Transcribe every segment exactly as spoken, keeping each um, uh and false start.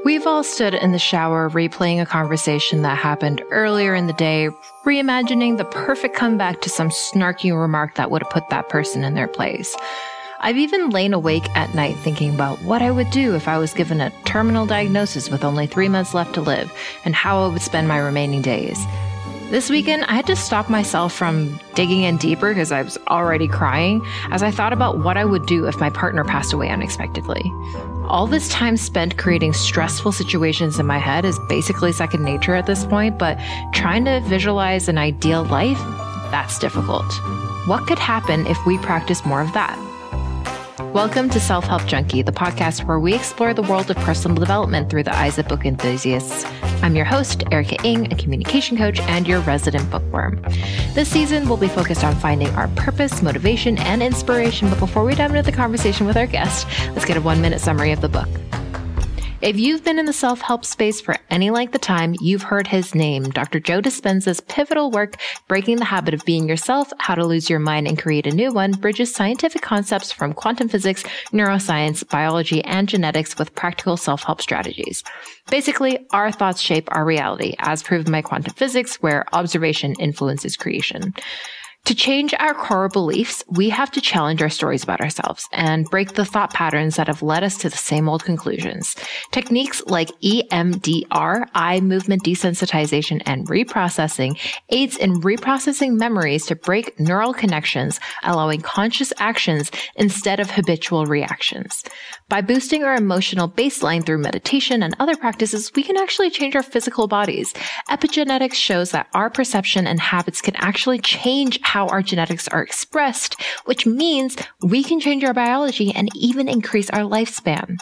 We've all stood in the shower replaying a conversation that happened earlier in the day, reimagining the perfect comeback to some snarky remark that would have put that person in their place. I've even lain awake at night thinking about what I would do if I was given a terminal diagnosis with only three months left to live and how I would spend my remaining days. This weekend, I had to stop myself from digging in deeper because I was already crying as I thought about what I would do if my partner passed away unexpectedly. All this time spent creating stressful situations in my head is basically second nature at this point, but trying to visualize an ideal life, that's difficult. What could happen if we practice more of that? Welcome to Self-Help Junkie, the podcast where we explore the world of personal development through the eyes of book enthusiasts. I'm your host, Erica Ng, a communication coach and your resident bookworm. This season, we'll be focused on finding our purpose, motivation, and inspiration. But before we dive into the conversation with our guest, let's get a one-minute summary of the book. If you've been in the self-help space for any length of time, you've heard his name, Doctor Joe Dispenza's pivotal work, Breaking the Habit of Being Yourself, How to Lose Your Mind and Create a New One, bridges scientific concepts from quantum physics, neuroscience, biology, and genetics with practical self-help strategies. Basically, our thoughts shape our reality, as proven by quantum physics, where observation influences creation. To change our core beliefs, we have to challenge our stories about ourselves and break the thought patterns that have led us to the same old conclusions. Techniques like E M D R, eye movement desensitization, and reprocessing aids in reprocessing memories to break neural connections, allowing conscious actions instead of habitual reactions. By boosting our emotional baseline through meditation and other practices, we can actually change our physical bodies. Epigenetics shows that our perception and habits can actually change how how our genetics are expressed, which means we can change our biology and even increase our lifespan.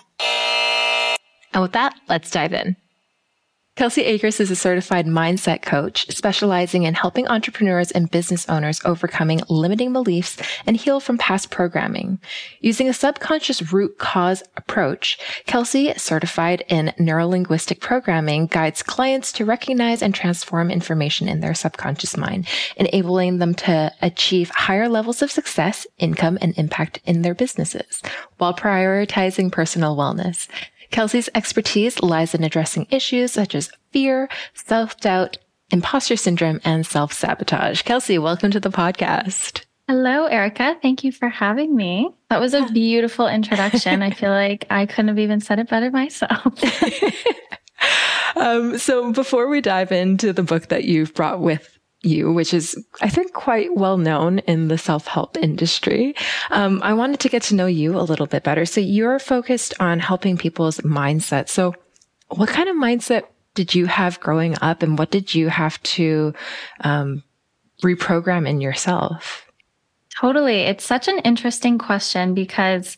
And with that, let's dive in. Kelsey Akers is a certified mindset coach specializing in helping entrepreneurs and business owners overcoming limiting beliefs and heal from past programming. Using a subconscious root cause approach, Kelsey, certified in neurolinguistic programming, guides clients to recognize and transform information in their subconscious mind, enabling them to achieve higher levels of success, income, and impact in their businesses while prioritizing personal wellness. Kelsey's expertise lies in addressing issues such as fear, self-doubt, imposter syndrome, and self-sabotage. Kelsey, welcome to the podcast. Hello, Erica. Thank you for having me. That was a beautiful introduction. I feel like I couldn't have even said it better myself. um, so before we dive into the book that you've brought with you, which is, I think, quite well known in the self-help industry. Um, I wanted to get to know you a little bit better. So you're focused on helping people's mindset. So what kind of mindset did you have growing up, and what did you have to um, reprogram in yourself? Totally. It's such an interesting question because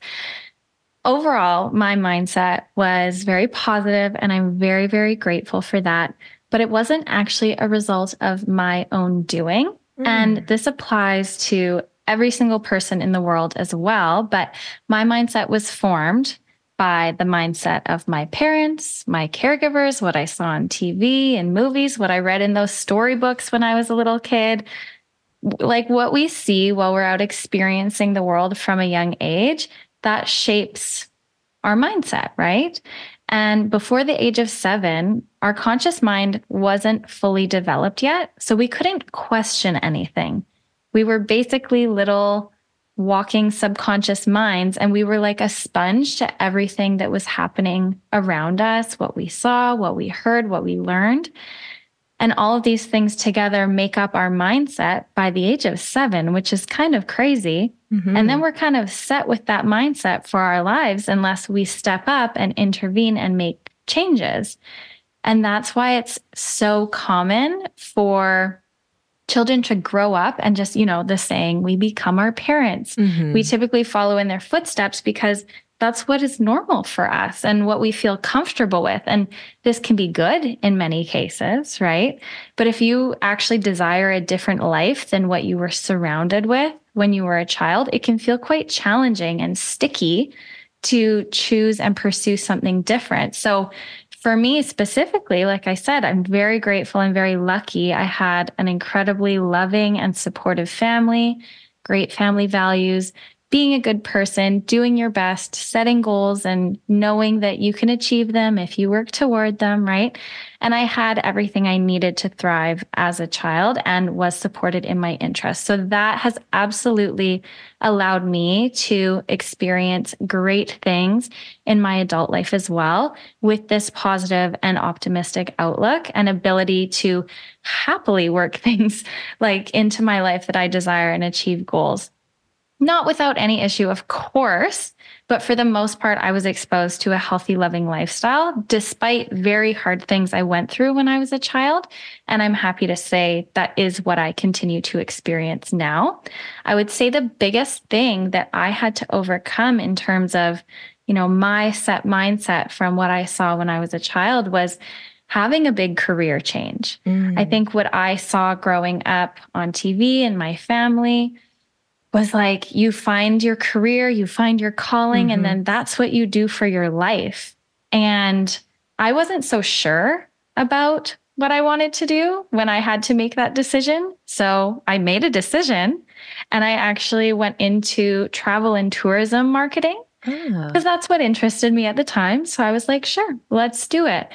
overall, my mindset was very positive, and I'm very, very grateful for that. But it wasn't actually a result of my own doing. Mm. And this applies to every single person in the world as well. But my mindset was formed by the mindset of my parents, my caregivers, what I saw on T V and movies, what I read in those storybooks when I was a little kid. Like what we see while we're out experiencing the world from a young age, that shapes our mindset, right? And before the age of seven, our conscious mind wasn't fully developed yet, so we couldn't question anything. We were basically little walking subconscious minds, and we were like a sponge to everything that was happening around us, what we saw, what we heard, what we learned. And all of these things together make up our mindset by the age of seven, which is kind of crazy. Mm-hmm. And then we're kind of set with that mindset for our lives unless we step up and intervene and make changes. And that's why it's so common for children to grow up and just, you know, the saying, we become our parents. Mm-hmm. We typically follow in their footsteps because that's what is normal for us and what we feel comfortable with. And this can be good in many cases, right? But if you actually desire a different life than what you were surrounded with when you were a child, it can feel quite challenging and sticky to choose and pursue something different. So for me specifically, like I said, I'm very grateful and very lucky. I had an incredibly loving and supportive family, great family values, being a good person, doing your best, setting goals and knowing that you can achieve them if you work toward them, right? And I had everything I needed to thrive as a child and was supported in my interests. So that has absolutely allowed me to experience great things in my adult life as well, with this positive and optimistic outlook and ability to happily work things like into my life that I desire and achieve goals. Not without any issue, of course, but for the most part, I was exposed to a healthy, loving lifestyle, despite very hard things I went through when I was a child. And I'm happy to say that is what I continue to experience now. I would say the biggest thing that I had to overcome in terms of, you know, my set mindset from what I saw when I was a child was having a big career change. Mm. I think what I saw growing up on T V and my family was like, you find your career, you find your calling, mm-hmm. and then that's what you do for your life. And I wasn't so sure about what I wanted to do when I had to make that decision. So I made a decision and I actually went into travel and tourism marketing because oh. that's what interested me at the time. So I was like, sure, let's do it.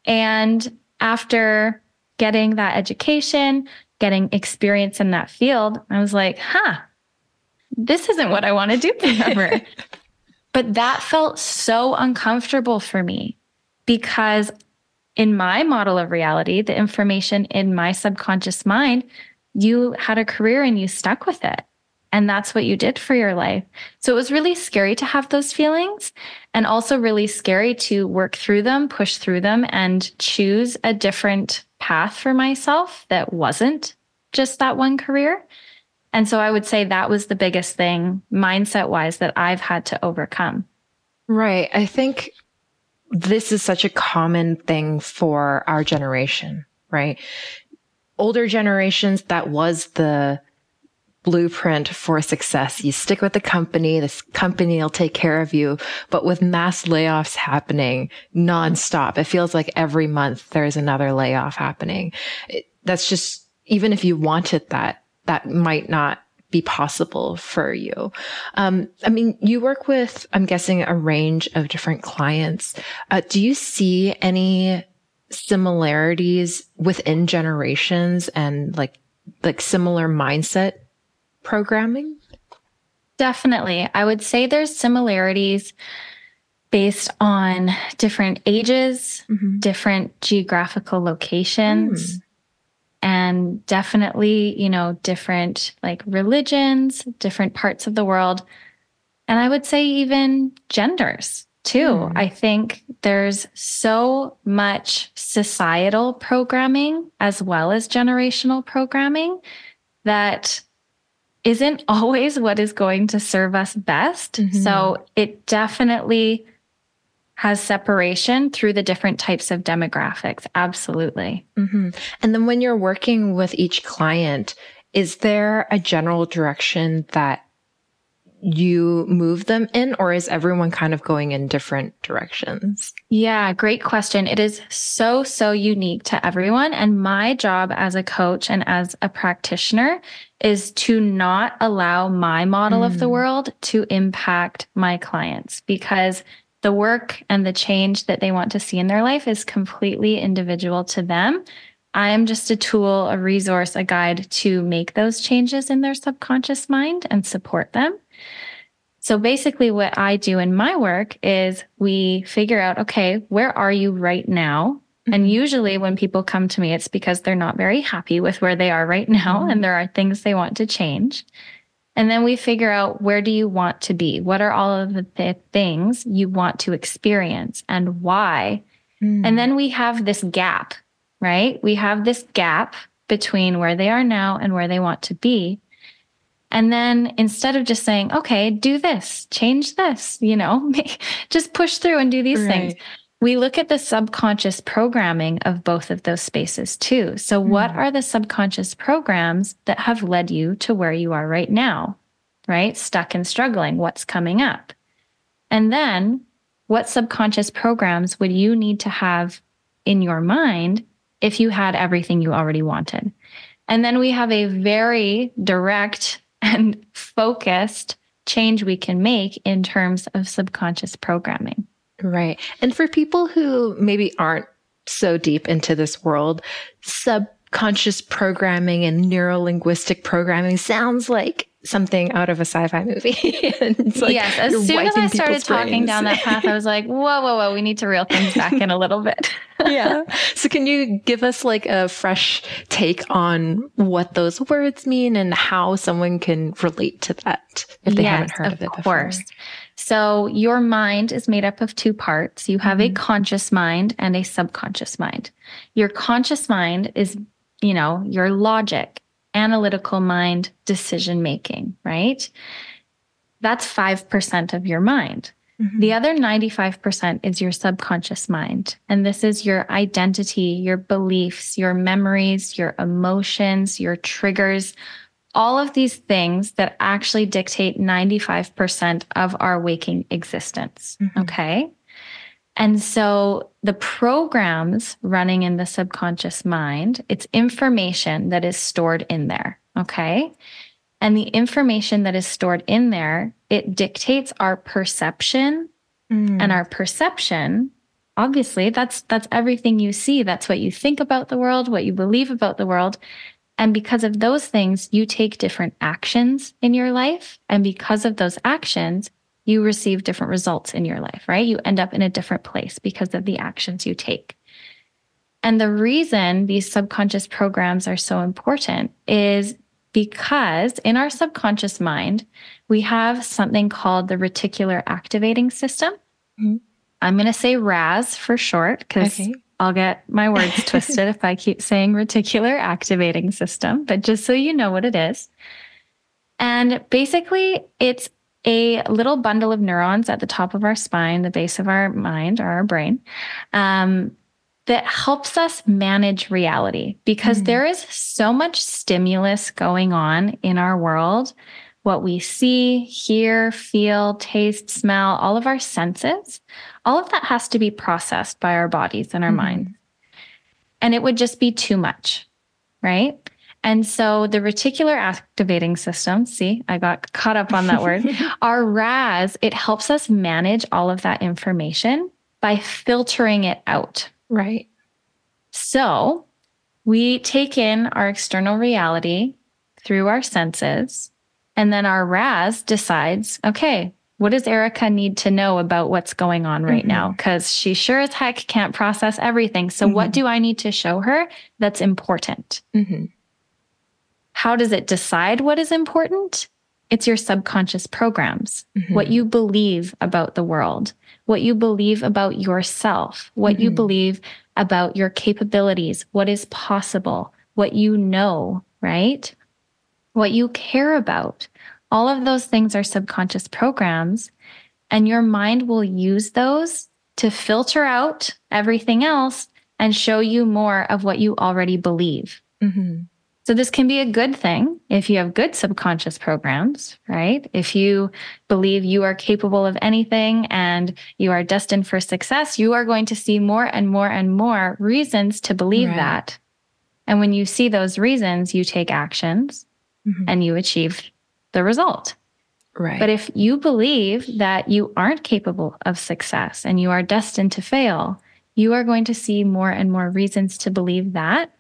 And after getting that education, getting experience in that field, I was like, huh, this isn't what I want to do forever. But that felt so uncomfortable for me because in my model of reality, the information in my subconscious mind, you had a career and you stuck with it. And that's what you did for your life. So it was really scary to have those feelings and also really scary to work through them, push through them, and choose a different path for myself that wasn't just that one career. And so I would say that was the biggest thing mindset wise that I've had to overcome. Right. I think this is such a common thing for our generation, right? Older generations, that was the blueprint for success. You stick with the company, this company will take care of you. But with mass layoffs happening nonstop, it feels like every month there's another layoff happening. It, that's just, even if you wanted that, that might not be possible for you. Um, I mean, you work with, I'm guessing, a range of different clients. Uh, do you see any similarities within generations and like, like similar mindset programming? Definitely. I would say there's similarities based on different ages, mm-hmm. different geographical locations. Mm. And definitely, you know, different like religions, different parts of the world. And I would say even genders too. Mm. I think there's so much societal programming as well as generational programming that isn't always what is going to serve us best. Mm-hmm. So it definitely has separation through the different types of demographics. Absolutely. Mm-hmm. And then when you're working with each client, is there a general direction that you move them in, or is everyone kind of going in different directions? Yeah, great question. It is so, so unique to everyone. And my job as a coach and as a practitioner is to not allow my model mm. of the world to impact my clients, because the work and the change that they want to see in their life is completely individual to them. I am just a tool, a resource, a guide to make those changes in their subconscious mind and support them. So basically what I do in my work is we figure out, okay, where are you right now? Mm-hmm. And usually when people come to me, it's because they're not very happy with where they are right now. Mm-hmm. And there are things they want to change. And then we figure out, where do you want to be? What are all of the th- things you want to experience and why? Mm. And then we have this gap, right? We have this gap between where they are now and where they want to be. And then instead of just saying, okay, do this, change this, you know, just push through and do these right. things, we look at the subconscious programming of both of those spaces too. So mm. what are the subconscious programs that have led you to where you are right now, right? Stuck and struggling. What's coming up? And then what subconscious programs would you need to have in your mind if you had everything you already wanted? And then we have a very direct and focused change we can make in terms of subconscious programming. Right. And for people who maybe aren't so deep into this world, subconscious programming and neuro-linguistic programming sounds like something out of a sci-fi movie. It's like yes. As soon as I started talking down that path, I was like, whoa, whoa, whoa, we need to reel things back in a little bit. Yeah. So can you give us like a fresh take on what those words mean and how someone can relate to that if they yes, haven't heard of, of it before? Of course. So your mind is made up of two parts. You have mm-hmm. a conscious mind and a subconscious mind. Your conscious mind is, you know, your logic, analytical mind, decision making, right? That's five percent of your mind. Mm-hmm. The other ninety-five percent is your subconscious mind. And this is your identity, your beliefs, your memories, your emotions, your triggers, all of these things that actually dictate ninety-five percent of our waking existence. Mm-hmm. Okay. And so the programs running in the subconscious mind, it's information that is stored in there. Okay. And the information that is stored in there, it dictates our perception mm. and our perception. Obviously, that's, that's everything you see. That's what you think about the world, what you believe about the world. And because of those things, you take different actions in your life. And because of those actions, you receive different results in your life, right? You end up in a different place because of the actions you take. And the reason these subconscious programs are so important is because in our subconscious mind, we have something called the reticular activating system. Mm-hmm. I'm going to say R A S for short because okay. I'll get my words twisted if I keep saying reticular activating system, but just so you know what it is. And basically, it's a little bundle of neurons at the top of our spine, the base of our mind or our brain, um, that helps us manage reality because mm-hmm. there is so much stimulus going on in our world. What we see, hear, feel, taste, smell, all of our senses, all of that has to be processed by our bodies and our mm-hmm. minds. And it would just be too much, right? And so the reticular activating system, see, I got caught up on that word. Our R A S, it helps us manage all of that information by filtering it out. Right. So we take in our external reality through our senses, and then our R A S decides, okay, what does Erica need to know about what's going on right mm-hmm. now? Because she sure as heck can't process everything. So mm-hmm. what do I need to show her that's important? Mm-hmm. How does it decide what is important? It's your subconscious programs, mm-hmm. what you believe about the world, what you believe about yourself, what mm-hmm. you believe about your capabilities, what is possible, what you know, right? What you care about. All of those things are subconscious programs, and your mind will use those to filter out everything else and show you more of what you already believe. Mm-hmm. So this can be a good thing if you have good subconscious programs, right? If you believe you are capable of anything and you are destined for success, you are going to see more and more and more reasons to believe right. that. And when you see those reasons, you take actions mm-hmm. and you achieve the result. Right. But if you believe that you aren't capable of success and you are destined to fail, you are going to see more and more reasons to believe that,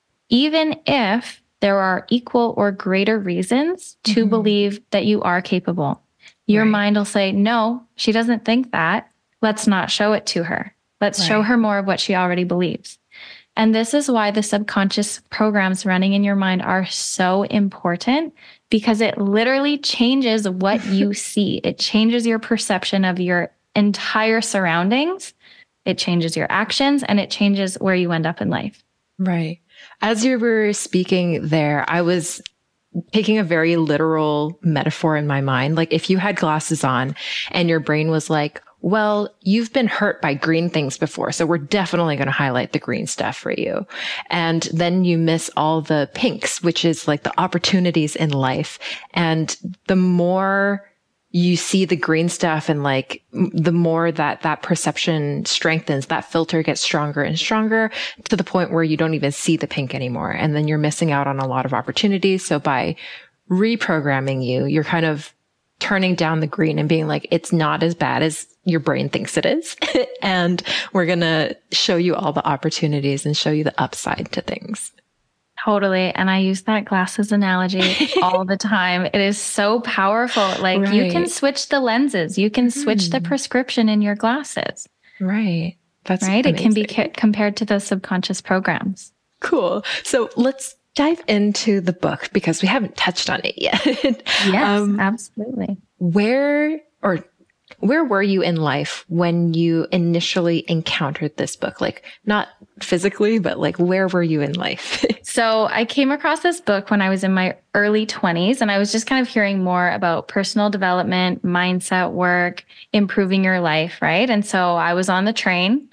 even if there are equal or greater reasons to mm-hmm. believe that you are capable. Your right. mind will say, no, she doesn't think that. Let's not show it to her. Let's right. show her more of what she already believes. And this is why the subconscious programs running in your mind are so important, because it literally changes what you see. It changes your perception of your entire surroundings. It changes your actions, and it changes where you end up in life. Right. As you were speaking there, I was taking a very literal metaphor in my mind. Like if you had glasses on and your brain was like, well, you've been hurt by green things before, so we're definitely going to highlight the green stuff for you. And then you miss all the pinks, which is like the opportunities in life. And the more you see the green stuff and like the more that that perception strengthens, that filter gets stronger and stronger to the point where you don't even see the pink anymore. And then you're missing out on a lot of opportunities. So by reprogramming you, you're kind of turning down the green and being like, it's not as bad as your brain thinks it is. And we're going to show you all the opportunities and show you the upside to things. Totally. And I use that glasses analogy all the time. It is so powerful. Like right. you can switch the lenses. You can switch mm. the prescription in your glasses. Right. That's right. amazing. It can be ca- compared to those subconscious programs. Cool. So let's dive into the book because we haven't touched on it yet. Yes, um, absolutely. Where or where were you in life when you initially encountered this book? Like not physically, but like where were you in life? So I came across this book when I was in my early twenties, and I was just kind of hearing more about personal development, mindset work, improving your life, right? And so I was on the train.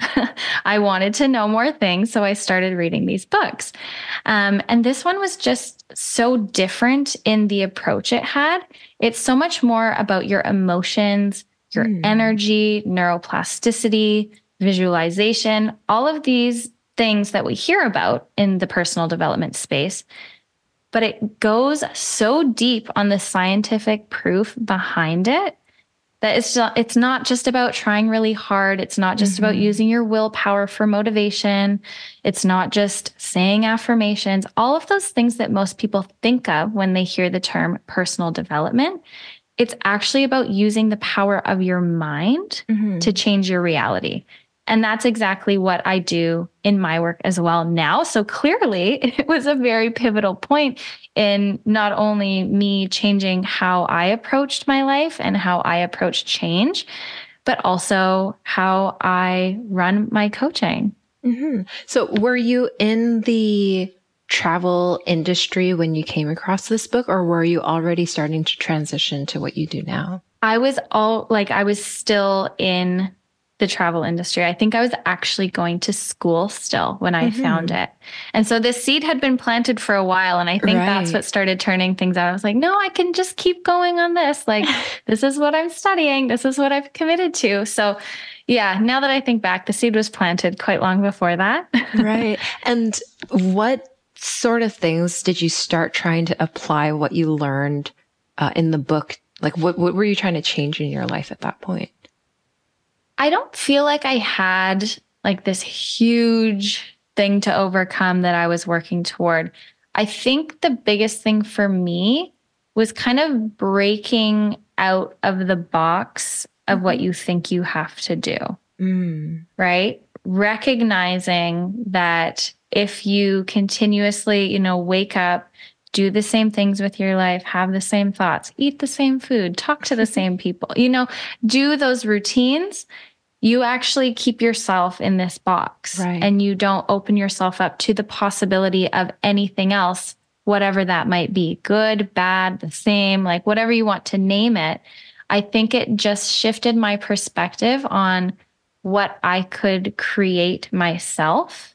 I wanted to know more things, so I started reading these books. Um, and this one was just so different in the approach it had. It's so much more about your emotions, your mm. energy, neuroplasticity, visualization, all of these things that we hear about in the personal development space. But it goes so deep on the scientific proof behind it that it's not, it's not just about trying really hard. It's not just mm-hmm. about using your willpower for motivation. It's not just saying affirmations, all of those things that most people think of when they hear the term personal development. It's actually about using the power of your mind mm-hmm. to change your reality. And that's exactly what I do in my work as well now. So clearly it was a very pivotal point in not only me changing how I approached my life and how I approach change, but also how I run my coaching. Mm-hmm. So were you in the travel industry when you came across this book, or were you already starting to transition to what you do now? I was all like, I was still in the travel industry. I think I was actually going to school still when I mm-hmm. found it. And so this seed had been planted for a while. And I think right. that's what started turning things out. I was like, no, I can just keep going on this. Like, this is what I'm studying. This is what I've committed to. So yeah, now that I think back, the seed was planted quite long before that. Right. And what sort of things did you start trying to apply what you learned uh, in the book? Like what, what were you trying to change in your life at that point? I don't feel like I had like this huge thing to overcome that I was working toward. I think the biggest thing for me was kind of breaking out of the box of mm-hmm. what you think you have to do, mm. right? Recognizing that if you continuously, you know, wake up, do the same things with your life, have the same thoughts, eat the same food, talk to the same people, you know, do those routines, you actually keep yourself in this box right. and you don't open yourself up to the possibility of anything else, whatever that might be, good, bad, the same, like whatever you want to name it. I think it just shifted my perspective on what I could create myself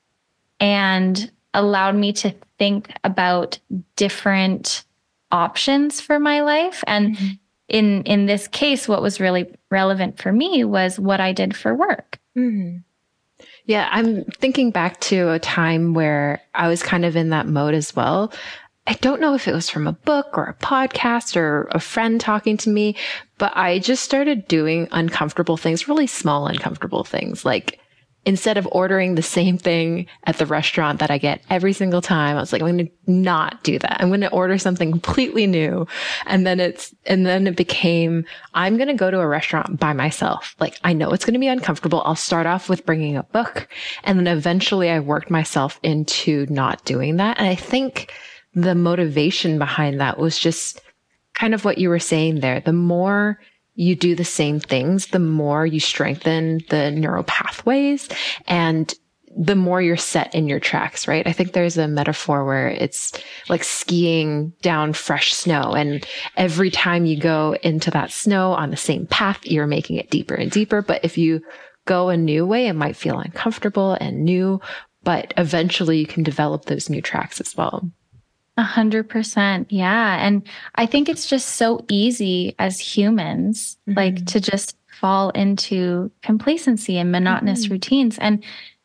and allowed me to think about different options for my life. And mm-hmm. in, in this case, what was really relevant for me was what I did for work. Mm-hmm. Yeah, I'm thinking back to a time where I was kind of in that mode as well. I don't know if it was from a book or a podcast or a friend talking to me, but I just started doing uncomfortable things, really small, uncomfortable things. Like instead of ordering the same thing at the restaurant that I get every single time, I was like, I'm going to not do that. I'm going to order something completely new. And then it's, and then it became, I'm going to go to a restaurant by myself. Like I know it's going to be uncomfortable. I'll start off with bringing a book. And then eventually I worked myself into not doing that. And I think the motivation behind that was just kind of what you were saying there. The more you do the same things, the more you strengthen the neural pathways and the more you're set in your tracks, right? I think there's a metaphor where it's like skiing down fresh snow. And every time you go into that snow on the same path, you're making it deeper and deeper. But if you go a new way, it might feel uncomfortable and new, but eventually you can develop those new tracks as well. A hundred percent. Yeah. And I think it's just so easy as humans, mm-hmm. like to just fall into complacency and monotonous mm-hmm. routines. And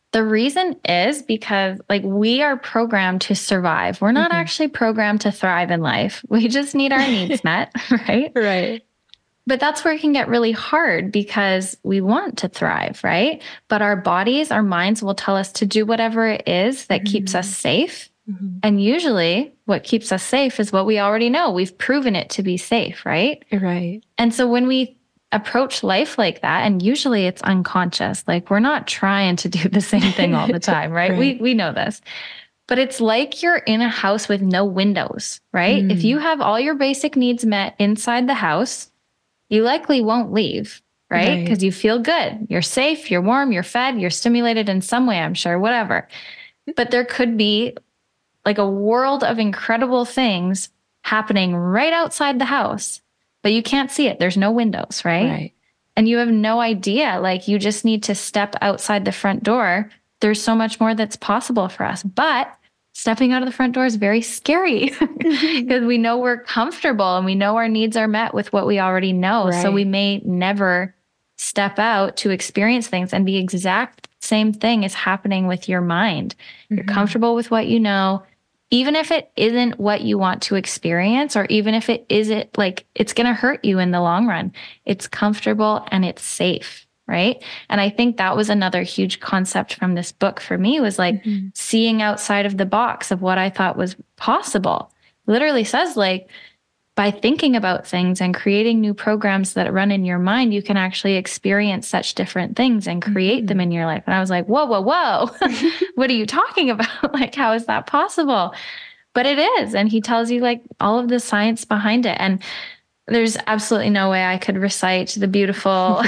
The reason is because like we are programmed to survive. We're not mm-hmm. actually programmed to thrive in life. We just need our needs met, right? Right. But that's where it can get really hard because we want to thrive, right? But our bodies, our minds will tell us to do whatever it is that mm-hmm. keeps us safe. Mm-hmm. And usually what keeps us safe is what we already know. We've proven it to be safe, right? Right. And so when we approach life like that, and usually it's unconscious, like we're not trying to do the same thing all the time, right? right. We we know this. But it's like you're in a house with no windows, right? Mm. If you have all your basic needs met inside the house, you likely won't leave, right? Because right. you feel good. You're safe, you're warm, you're fed, you're stimulated in some way, I'm sure, whatever. But there could be like a world of incredible things happening right outside the house, but you can't see it. There's no windows, right? Right. And you have no idea. Like you just need to step outside the front door. There's so much more that's possible for us. But stepping out of the front door is very scary because we know we're comfortable and we know our needs are met with what we already know. Right. So we may never step out to experience things, and the exact same thing is happening with your mind. Mm-hmm. You're comfortable with what you know, even if it isn't what you want to experience, or even if it isn't like it's going to hurt you in the long run. It's comfortable and it's safe. Right. And I think that was another huge concept from this book for me, was like mm-hmm. seeing outside of the box of what I thought was possible. Literally says like, by thinking about things and creating new programs that run in your mind, you can actually experience such different things and create mm-hmm. them in your life. And I was like, whoa, whoa, whoa, what are you talking about? Like, how is that possible? But it is. And he tells you like all of the science behind it. And there's absolutely no way I could recite the beautiful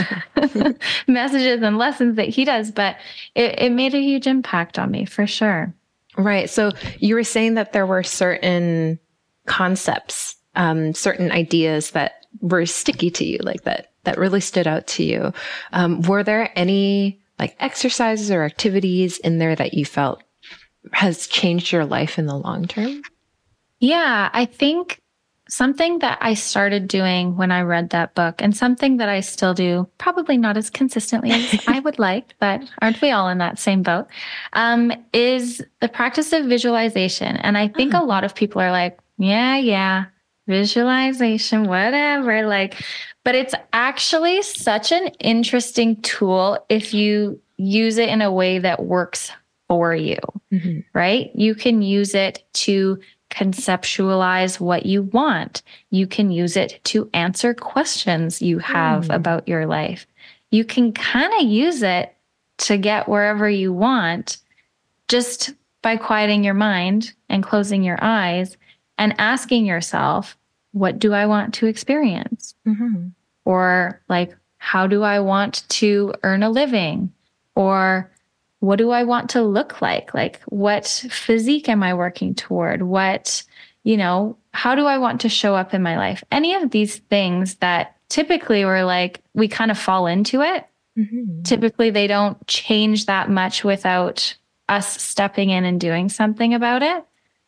messages and lessons that he does, but it, it made a huge impact on me for sure. Right. So you were saying that there were certain concepts, um, certain ideas that were sticky to you, like that, that really stood out to you. Um, were there any like exercises or activities in there that you felt has changed your life in the long term? Yeah, I think something that I started doing when I read that book, and something that I still do, probably not as consistently as I would like, but aren't we all in that same boat, um, is the practice of visualization. And I think oh. a lot of people are like, yeah, yeah, visualization, whatever. Like, but it's actually such an interesting tool if you use it in a way that works for you, mm-hmm. right? You can use it to conceptualize what you want. You can use it to answer questions you have mm. about your life. You can kind of use it to get wherever you want just by quieting your mind and closing your eyes and asking yourself, what do I want to experience? Mm-hmm. Or like, how do I want to earn a living? Or what do I want to look like? Like, what physique am I working toward? What, you know, how do I want to show up in my life? Any of these things that typically we're like, we kind of fall into it. Mm-hmm. Typically, they don't change that much without us stepping in and doing something about it.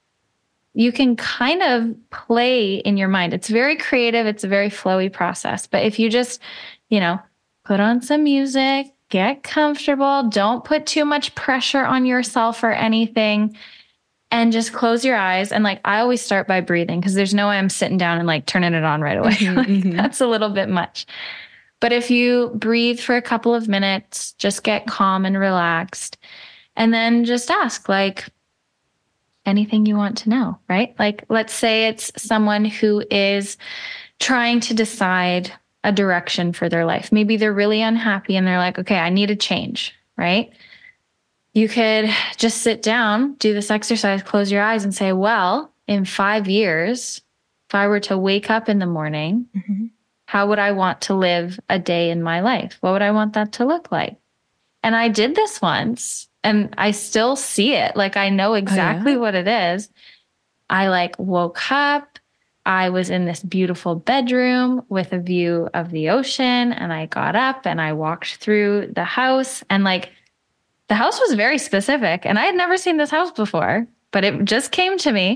You can kind of play in your mind. It's very creative. It's a very flowy process. But if you just, you know, put on some music, get comfortable. Don't put too much pressure on yourself or anything, and just close your eyes. And like, I always start by breathing, because there's no way I'm sitting down and like turning it on right away. Mm-hmm, like, mm-hmm. That's a little bit much. But if you breathe for a couple of minutes, just get calm and relaxed, and then just ask like anything you want to know, right? Like, let's say it's someone who is trying to decide a direction for their life. Maybe they're really unhappy and they're like, okay, I need a change, right? You could just sit down, do this exercise, close your eyes and say, well, in five years, if I were to wake up in the morning, mm-hmm. how would I want to live a day in my life? What would I want that to look like? And I did this once and I still see it. Like, I know exactly oh, yeah? what it is. I like woke up. I was in this beautiful bedroom with a view of the ocean, and I got up and I walked through the house, and like the house was very specific, and I had never seen this house before, but it just came to me.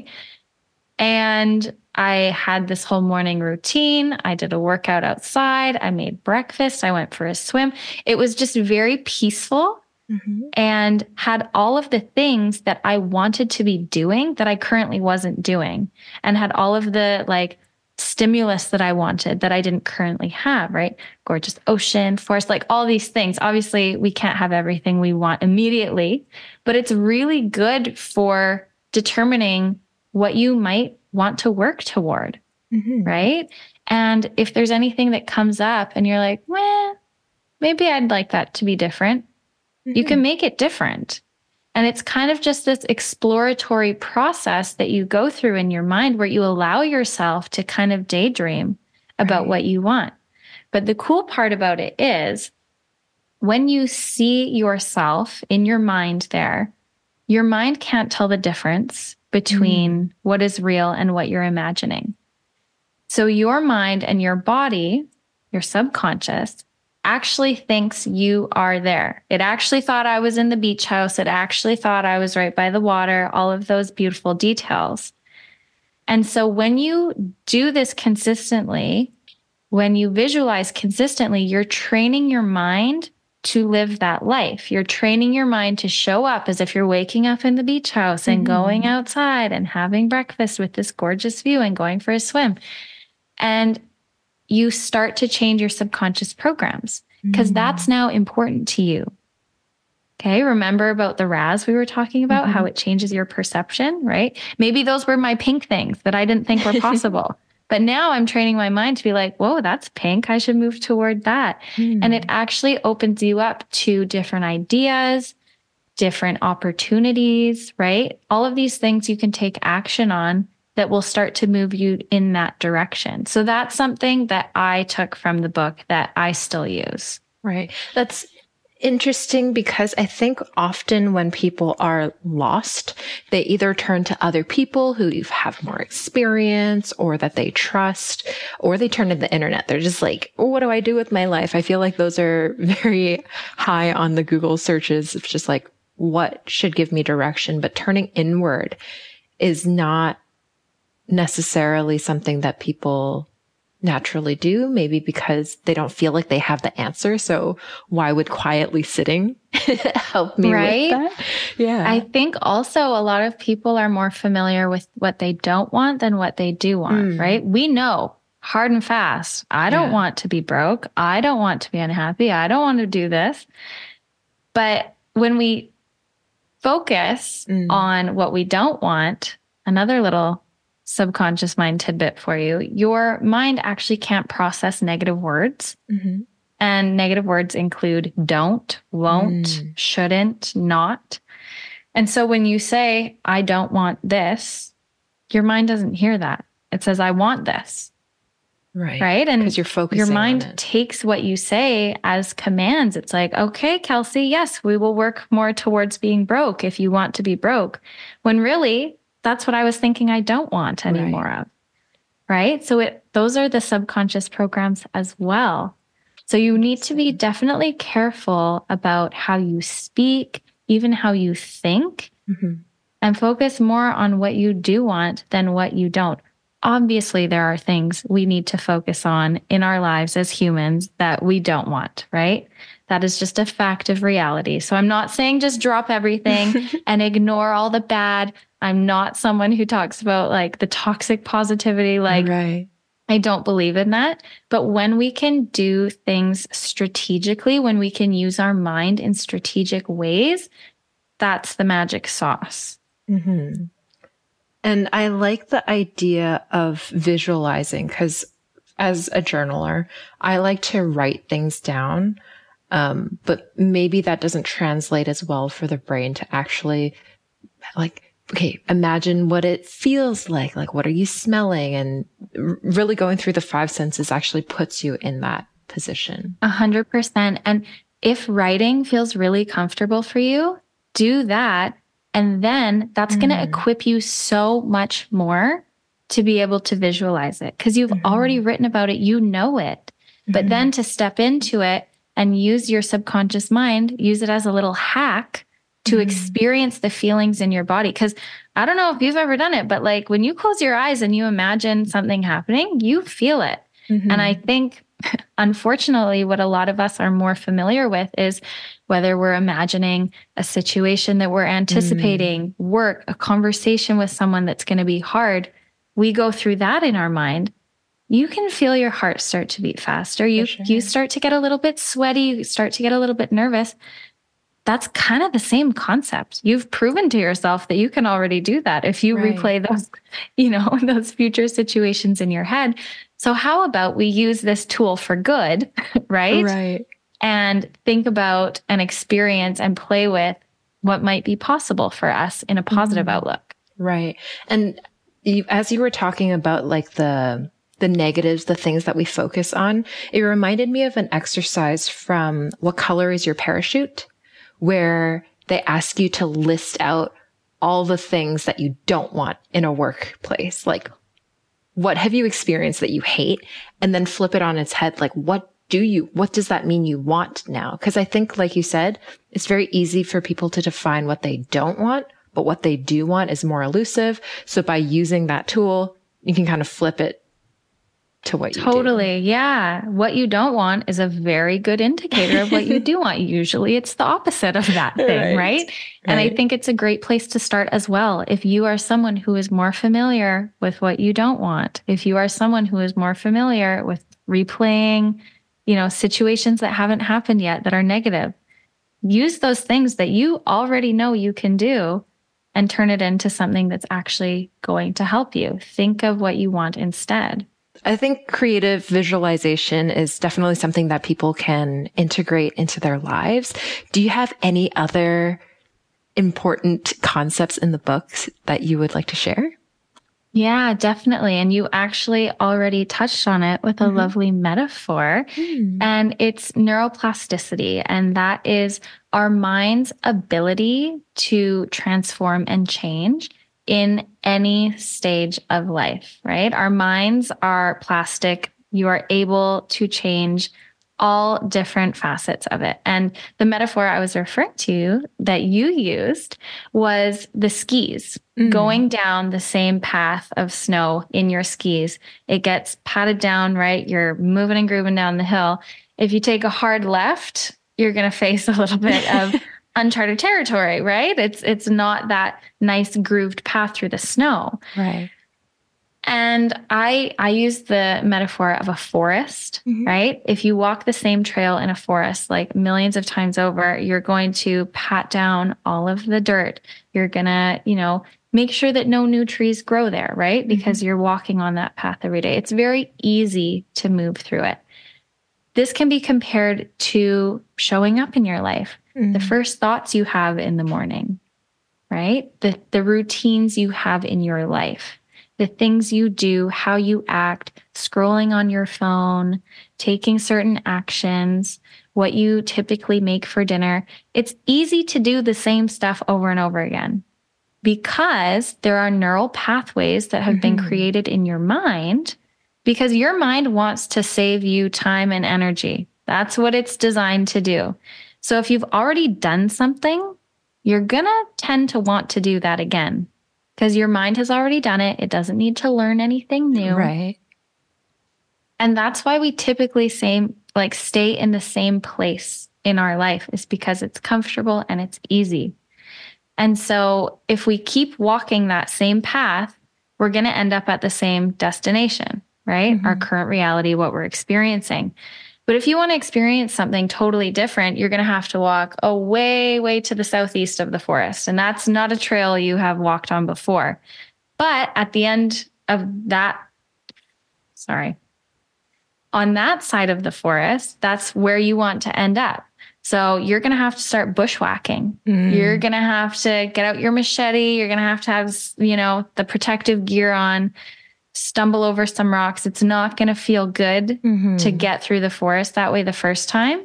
And I had this whole morning routine. I did a workout outside. I made breakfast. I went for a swim. It was just very peaceful. mm-hmm. and had all of the things that I wanted to be doing that I currently wasn't doing, and had all of the like stimulus that I wanted that I didn't currently have, right? Gorgeous ocean, forest, like all these things. Obviously, we can't have everything we want immediately, but it's really good for determining what you might want to work toward, mm-hmm. right? And if there's anything that comes up and you're like, well, maybe I'd like that to be different, mm-hmm. you can make it different. And it's kind of just this exploratory process that you go through in your mind where you allow yourself to kind of daydream about right. what you want. But the cool part about it is when you see yourself in your mind there, your mind can't tell the difference between mm. what is real and what you're imagining. So your mind and your body, your subconscious, actually thinks you are there. It actually thought I was in the beach house. It actually thought I was right by the water, all of those beautiful details. And so when you do this consistently, when you visualize consistently, you're training your mind to live that life. You're training your mind to show up as if you're waking up in the beach house and mm-hmm. going outside and having breakfast with this gorgeous view and going for a swim. And you start to change your subconscious programs because mm. that's now important to you. Okay. Remember about the R A S we were talking about, mm-hmm. how it changes your perception, right? Maybe those were my pink things that I didn't think were possible. But now I'm training my mind to be like, whoa, that's pink. I should move toward that. Mm. And it actually opens you up to different ideas, different opportunities, right? All of these things you can take action on that will start to move you in that direction. So that's something that I took from the book that I still use. Right. That's interesting because I think often when people are lost, they either turn to other people who have more experience or that they trust, or they turn to the internet. They're just like, what do I do with my life? I feel like those are very high on the Google searches. It's just like, what should give me direction? But turning inward is not necessarily something that people naturally do, maybe because they don't feel like they have the answer. So why would quietly sitting help me right? with that? Yeah. I think also a lot of people are more familiar with what they don't want than what they do want, mm. right? We know hard and fast, I don't yeah. want to be broke. I don't want to be unhappy. I don't want to do this. But when we focus mm. on what we don't want, another little subconscious mind tidbit for you, your mind actually can't process negative words. Mm-hmm. And negative words include don't, won't, mm. shouldn't, not. And so when you say, I don't want this, your mind doesn't hear that. It says, I want this. Right. Right. And because you're focusing your mind on it. Takes what you say as commands. It's like, okay, Kelsey, yes, we will work more towards being broke if you want to be broke. When really, that's what I was thinking I don't want any right. more of. Right. So it, those are the subconscious programs as well. So you need to be definitely careful about how you speak, even how you think, mm-hmm. and focus more on what you do want than what you don't. Obviously, there are things we need to focus on in our lives as humans that we don't want, right? That is just a fact of reality. So I'm not saying just drop everything and ignore all the bad. I'm not someone who talks about like the toxic positivity. Like, right. I don't believe in that. But when we can do things strategically, when we can use our mind in strategic ways, that's the magic sauce. Mm-hmm. And I like the idea of visualizing because as a journaler, I like to write things down. Um, but maybe that doesn't translate as well for the brain to actually like, okay, imagine what it feels like. Like, what are you smelling? And r- really going through the five senses actually puts you in that position. A hundred percent. And if writing feels really comfortable for you, do that. And then that's mm. going to equip you so much more to be able to visualize it because you've mm-hmm. already written about it. You know it. Mm-hmm. But then to step into it and use your subconscious mind, use it as a little hack to mm. experience the feelings in your body. Because I don't know if you've ever done it, but like when you close your eyes and you imagine something happening, you feel it. Mm-hmm. And I think unfortunately, what a lot of us are more familiar with is whether we're imagining a situation that we're anticipating, mm. work, a conversation with someone that's going to be hard. We go through that in our mind. You can feel your heart start to beat faster. You, sure. you start to get a little bit sweaty. You start to get a little bit nervous. That's kind of the same concept. You've proven to yourself that you can already do that if you right. replay those, you know, those future situations in your head. So how about we use this tool for good, right? Right. And think about and experience and play with what might be possible for us in a positive mm-hmm. outlook. Right. And you, as you were talking about like the the negatives, the things that we focus on, it reminded me of an exercise from What Color Is Your Parachute? Where they ask you to list out all the things that you don't want in a workplace. Like, what have you experienced that you hate? And then flip it on its head. Like, what do you, what does that mean you want now? Because I think, like you said, it's very easy for people to define what they don't want, but what they do want is more elusive. So by using that tool, you can kind of flip it to what you totally. do. Yeah. What you don't want is a very good indicator of what you do want. Usually it's the opposite of that thing, right? right? right? And I think it's a great place to start as well. If you are someone who is more familiar with what you don't want, if you are someone who is more familiar with replaying, you know, situations that haven't happened yet that are negative, use those things that you already know you can do and turn it into something that's actually going to help you. Think of what you want instead. I think creative visualization is definitely something that people can integrate into their lives. Do you have any other important concepts in the books that you would like to share? Yeah, definitely. And you actually already touched on it with a mm-hmm. lovely metaphor. Mm. And it's neuroplasticity. And that is our mind's ability to transform and change in any stage of life, right? Our minds are plastic. You are able to change all different facets of it. And the metaphor I was referring to that you used was the skis, mm. going down the same path of snow in your skis. It gets patted down, right? You're moving and grooving down the hill. If you take a hard left, you're going to face a little bit of uncharted territory, right? It's it's not that nice grooved path through the snow. Right. And I I use the metaphor of a forest, mm-hmm. right? If you walk the same trail in a forest like millions of times over, you're going to pat down all of the dirt. You're going to, you know, make sure that no new trees grow there, right? Because mm-hmm. you're walking on that path every day. It's very easy to move through it. This can be compared to showing up in your life. Mm-hmm. The first thoughts you have in the morning, right? The the routines you have in your life, the things you do, how you act, scrolling on your phone, taking certain actions, what you typically make for dinner. It's easy to do the same stuff over and over again because there are neural pathways that have mm-hmm. been created in your mind because your mind wants to save you time and energy. That's what it's designed to do. So if you've already done something, you're going to tend to want to do that again because your mind has already done it. It doesn't need to learn anything new. Right. And that's why we typically say, like, stay in the same place in our life is because it's comfortable and it's easy. And so if we keep walking that same path, we're going to end up at the same destination, right? Mm-hmm. Our current reality, what we're experiencing. But if you want to experience something totally different, you're going to have to walk a way, way to the southeast of the forest. And that's not a trail you have walked on before. But at the end of that, sorry, on that side of the forest, that's where you want to end up. So you're going to have to start bushwhacking. Mm. You're going to have to get out your machete. You're going to have to have, you know, the protective gear on. Stumble over some rocks. It's not going to feel good mm-hmm. to get through the forest that way the first time,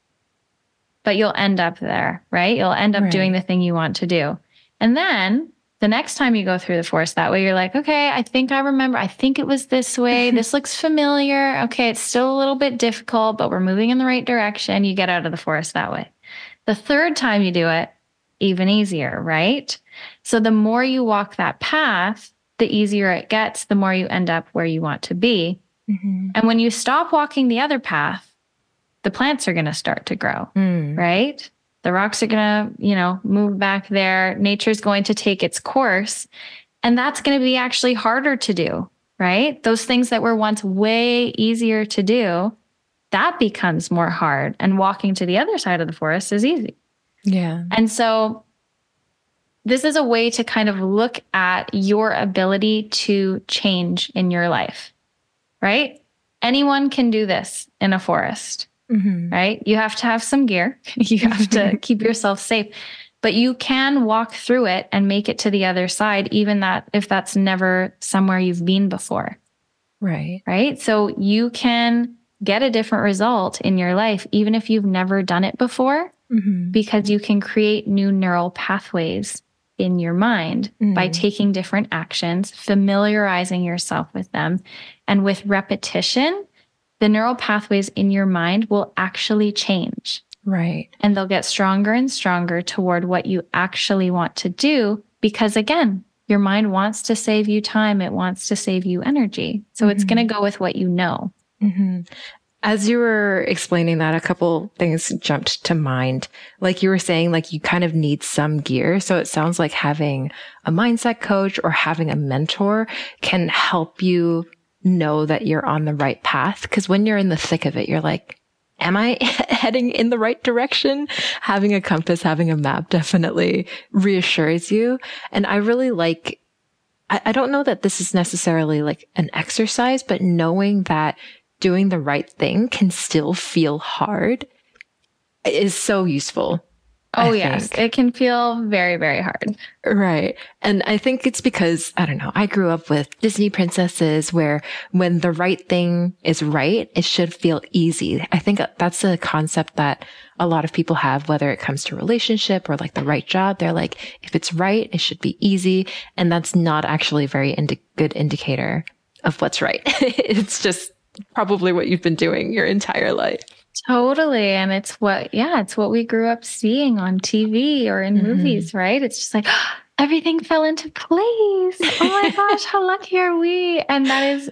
but you'll end up there, right? You'll end up right. doing the thing you want to do. And then the next time you go through the forest that way, you're like, okay, I think I remember. I think it was this way. This looks familiar. Okay, it's still a little bit difficult, but we're moving in the right direction. You get out of the forest that way. The third time you do it, even easier, right? So the more you walk that path, the easier it gets, the more you end up where you want to be. Mm-hmm. And when you stop walking the other path, the plants are going to start to grow, mm. right? The rocks are going to, you know, move back there. Nature's going to take its course. And that's going to be actually harder to do, right? Those things that were once way easier to do, that becomes more hard. And walking to the other side of the forest is easy. Yeah. And so this is a way to kind of look at your ability to change in your life, right? Anyone can do this in a forest, mm-hmm. right? You have to have some gear. You have to keep yourself safe, but you can walk through it and make it to the other side, even that if that's never somewhere you've been before. Right. Right. So you can get a different result in your life, even if you've never done it before, mm-hmm. because you can create new neural pathways in your mind mm. by taking different actions, familiarizing yourself with them. And with repetition, the neural pathways in your mind will actually change. Right. And they'll get stronger and stronger toward what you actually want to do. Because again, your mind wants to save you time. It wants to save you energy. So mm-hmm. it's going to go with what you know. Mm-hmm. As you were explaining that, a couple things jumped to mind. Like you were saying, like you kind of need some gear. So it sounds like having a mindset coach or having a mentor can help you know that you're on the right path. Because when you're in the thick of it, you're like, am I heading in the right direction? Having a compass, having a map definitely reassures you. And I really like, I, I don't know that this is necessarily like an exercise, but knowing that doing the right thing can still feel hard is so useful. Oh, yes. It can feel very, very hard. Right. And I think it's because, I don't know, I grew up with Disney princesses where when the right thing is right, it should feel easy. I think that's a concept that a lot of people have, whether it comes to relationship or like the right job. They're like, if it's right, it should be easy. And that's not actually a very indi- good indicator of what's right. It's just probably what you've been doing your entire life. Totally. And it's what, yeah, it's what we grew up seeing on T V or in mm-hmm. movies, right? It's just like, oh, everything fell into place. Oh my gosh, how lucky are we? And that is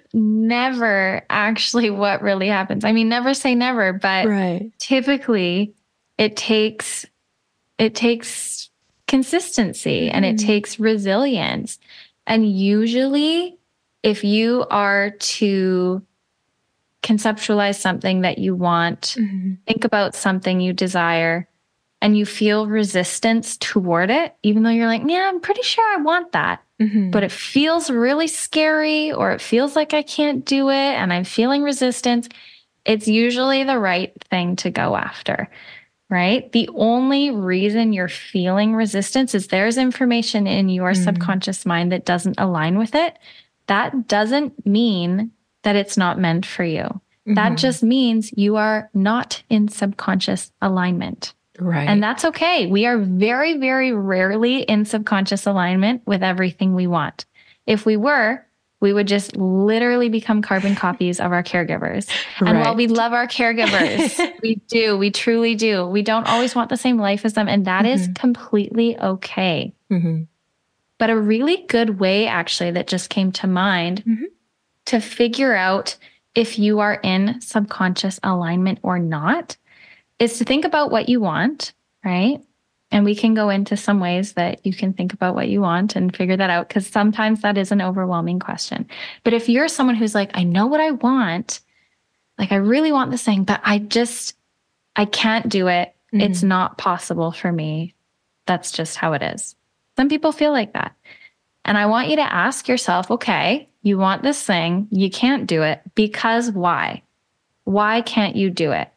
never actually what really happens. I mean, never say never, but right. typically it takes, it takes consistency mm-hmm. and it takes resilience. And usually if you are to conceptualize something that you want, mm-hmm. think about something you desire, and you feel resistance toward it, even though you're like, yeah, I'm pretty sure I want that, mm-hmm. but it feels really scary or it feels like I can't do it and I'm feeling resistance, it's usually the right thing to go after, right? The only reason you're feeling resistance is there's information in your mm-hmm. subconscious mind that doesn't align with it. That doesn't mean that it's not meant for you. Mm-hmm. That just means you are not in subconscious alignment. Right. And that's okay. We are very, very rarely in subconscious alignment with everything we want. If we were, we would just literally become carbon copies of our caregivers. Right. And while we love our caregivers, we do, we truly do. We don't always want the same life as them. And that mm-hmm. is completely okay. Mm-hmm. But a really good way actually that just came to mind mm-hmm. to figure out if you are in subconscious alignment or not is to think about what you want, right? And we can go into some ways that you can think about what you want and figure that out, because sometimes that is an overwhelming question. But if you're someone who's like, I know what I want, like I really want this thing, but I just, I can't do it. Mm-hmm. It's not possible for me. That's just how it is. Some people feel like that. And I want you to ask yourself, okay, you want this thing, you can't do it, because why? Why can't you do it?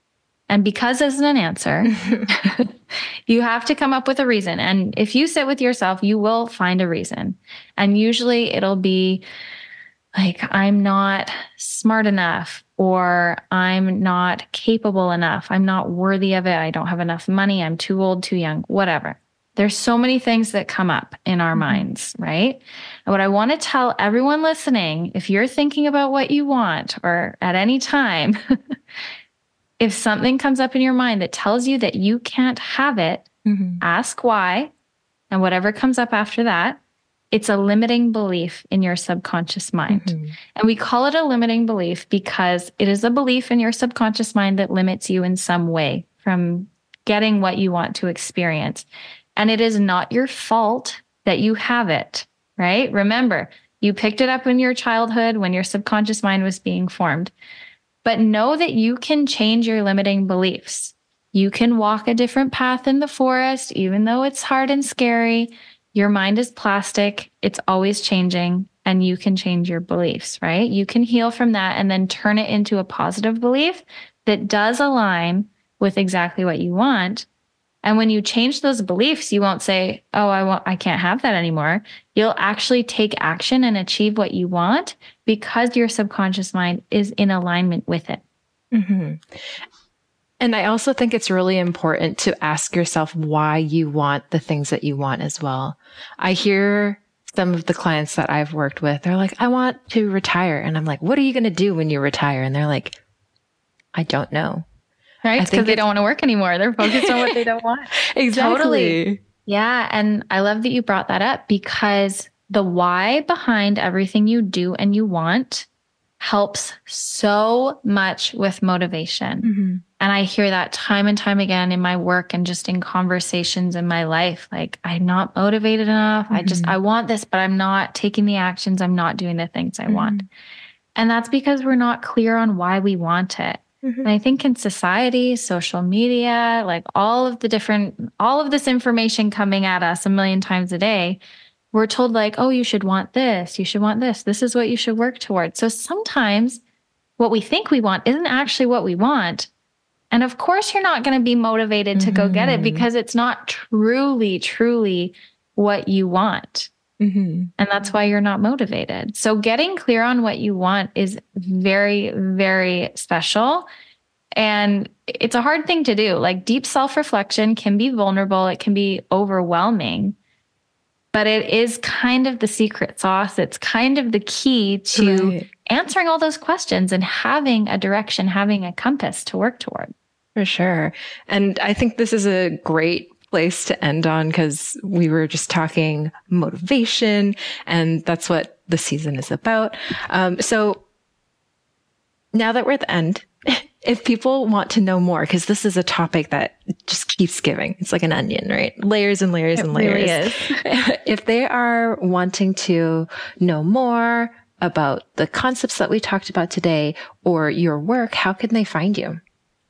And because isn't an answer, you have to come up with a reason. And if you sit with yourself, you will find a reason. And usually it'll be like, I'm not smart enough, or I'm not capable enough. I'm not worthy of it. I don't have enough money. I'm too old, too young, whatever. There's so many things that come up in our mm-hmm. minds, right? And what I want to tell everyone listening, if you're thinking about what you want or at any time, if something comes up in your mind that tells you that you can't have it, mm-hmm. ask why, and whatever comes up after that, It's a limiting belief in your subconscious mind. Mm-hmm. And we call it a limiting belief because it is a belief in your subconscious mind that limits you in some way from getting what you want to experience. And it is not your fault that you have it, right? Remember, you picked it up in your childhood when your subconscious mind was being formed. But know that you can change your limiting beliefs. You can walk a different path in the forest, even though it's hard and scary. Your mind is plastic. It's always changing, and you can change your beliefs, right? You can heal from that and then turn it into a positive belief that does align with exactly what you want. And when you change those beliefs, you won't say, oh, I want, I can't have that anymore. You'll actually take action and achieve what you want because your subconscious mind is in alignment with it. Mm-hmm. And I also think it's really important to ask yourself why you want the things that you want as well. I hear some of the clients that I've worked with, they're like, I want to retire. And I'm like, what are you going to do when you retire? And they're like, I don't know. Right? Because they don't want to work anymore. They're focused on what they don't want. Exactly. Totally. Yeah. And I love that you brought that up because the why behind everything you do and you want helps so much with motivation. Mm-hmm. And I hear that time and time again in my work and just in conversations in my life. Like, I'm not motivated enough. Mm-hmm. I just, I want this, but I'm not taking the actions. I'm not doing the things I mm-hmm. want. And that's because we're not clear on why we want it. Mm-hmm. And I think in society, social media, like all of the different, all of this information coming at us a million times a day, we're told like, oh, you should want this. You should want this. This is what you should work towards. So sometimes what we think we want isn't actually what we want. And of course, you're not going to be motivated to mm-hmm. go get it because it's not truly, truly what you want. Mm-hmm. And that's why you're not motivated. So getting clear on what you want is very, very special. And it's a hard thing to do. Like deep self-reflection can be vulnerable. It can be overwhelming. But it is kind of the secret sauce. It's kind of the key to right. answering all those questions and having a direction, having a compass to work toward. For sure. And I think this is a great place to end on because we were just talking motivation and that's what the season is about. Um, so now that we're at the end, if people want to know more, because this is a topic that just keeps giving, it's like an onion, right? Layers and layers it and layers. Really is. If they are wanting to know more about the concepts that we talked about today or your work, how can they find you?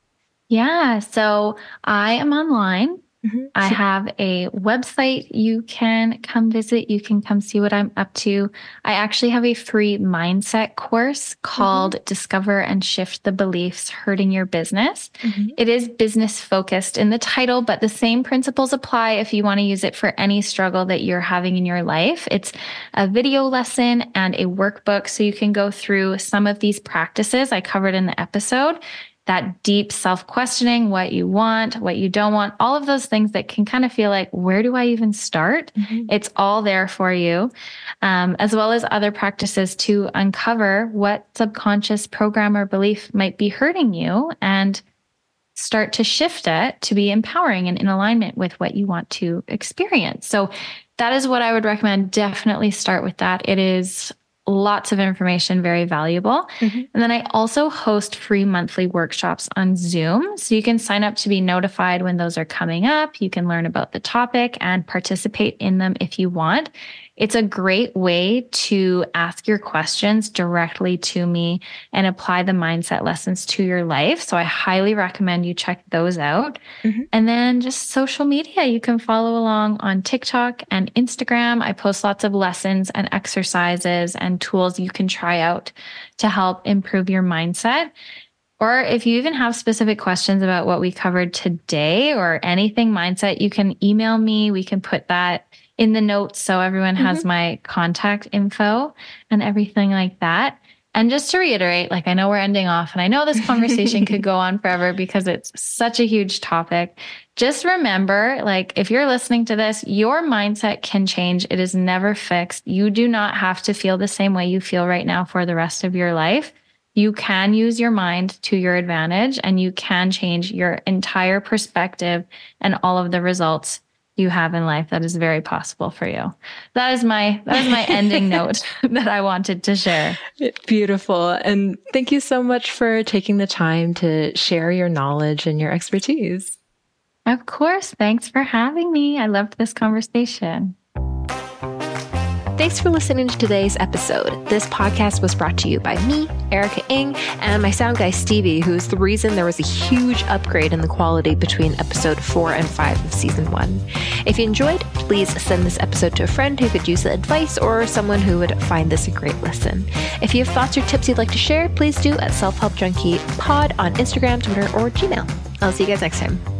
Yeah. So I am online. Mm-hmm. I have a website you can come visit. You can come see what I'm up to. I actually have a free mindset course called mm-hmm. Discover and Shift the Beliefs Hurting Your Business. Mm-hmm. It is business focused in the title, but the same principles apply if you want to use it for any struggle that you're having in your life. It's a video lesson and a workbook. So you can go through some of these practices I covered in the episode. That deep self-questioning, what you want, what you don't want, all of those things that can kind of feel like, where do I even start? Mm-hmm. It's all there for you, um, as well as other practices to uncover what subconscious program or belief might be hurting you and start to shift it to be empowering and in alignment with what you want to experience. So that is what I would recommend. Definitely start with that. It is lots of information, very valuable. Mm-hmm. And then I also host free monthly workshops on Zoom. So you can sign up to be notified when those are coming up. You can learn about the topic and participate in them if you want. It's a great way to ask your questions directly to me and apply the mindset lessons to your life. So I highly recommend you check those out. Mm-hmm. And then just social media. You can follow along on TikTok and Instagram. I post lots of lessons and exercises and tools you can try out to help improve your mindset. Or if you even have specific questions about what we covered today or anything mindset, you can email me. We can put that in the notes so everyone has mm-hmm. my contact info and everything like that. And just to reiterate, like I know we're ending off and I know this conversation could go on forever because it's such a huge topic. Just remember, like if you're listening to this, your mindset can change. It is never fixed. You do not have to feel the same way you feel right now for the rest of your life. You can use your mind to your advantage and you can change your entire perspective and all of the results you have in life, that is very possible for you. That is my, that is my ending note that I wanted to share. Beautiful. And thank you so much for taking the time to share your knowledge and your expertise. Of course. Thanks for having me. I loved this conversation. Thanks for listening to today's episode. This podcast was brought to you by me, Erica Ng, and my sound guy, Stevie, who is the reason there was a huge upgrade in the quality between episode four and five of season one. If you enjoyed, please send this episode to a friend who could use the advice or someone who would find this a great listen. If you have thoughts or tips you'd like to share, please do at Self Help Junkie Pod on Instagram, Twitter, or Gmail. I'll see you guys next time.